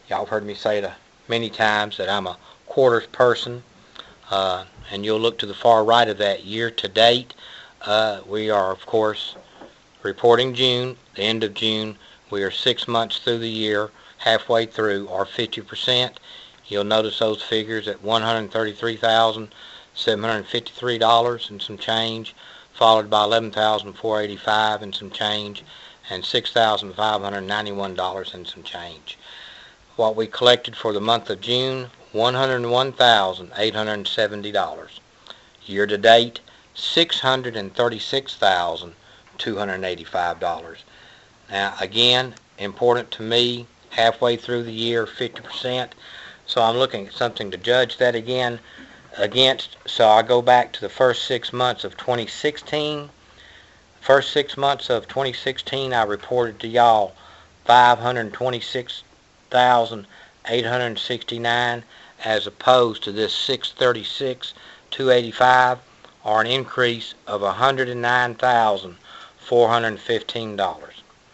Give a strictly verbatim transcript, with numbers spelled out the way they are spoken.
Y'all have heard me say it many times that I'm a quarters person, uh, and you'll look to the far right of that year to date. Uh, we are, of course, reporting June, the end of June. We are six months through the year, halfway through, or fifty percent. You'll notice those figures at one hundred thirty-three thousand seven hundred fifty-three dollars and some change, followed by eleven thousand four hundred eighty-five dollars and some change, and six thousand five hundred ninety-one dollars and some change. What we collected for the month of June, one hundred one thousand eight hundred seventy dollars. Year to date, six hundred thirty-six thousand two hundred eighty-five dollars. Now, again, important to me, halfway through the year, fifty percent. So I'm looking at something to judge that again against. So I go back to the first six months of twenty sixteen. First six months of twenty sixteen, I reported to y'all five hundred twenty-six thousand eight hundred sixty-nine as opposed to this six hundred thirty-six thousand two hundred eighty-five, or an increase of one hundred nine thousand four hundred fifteen dollars.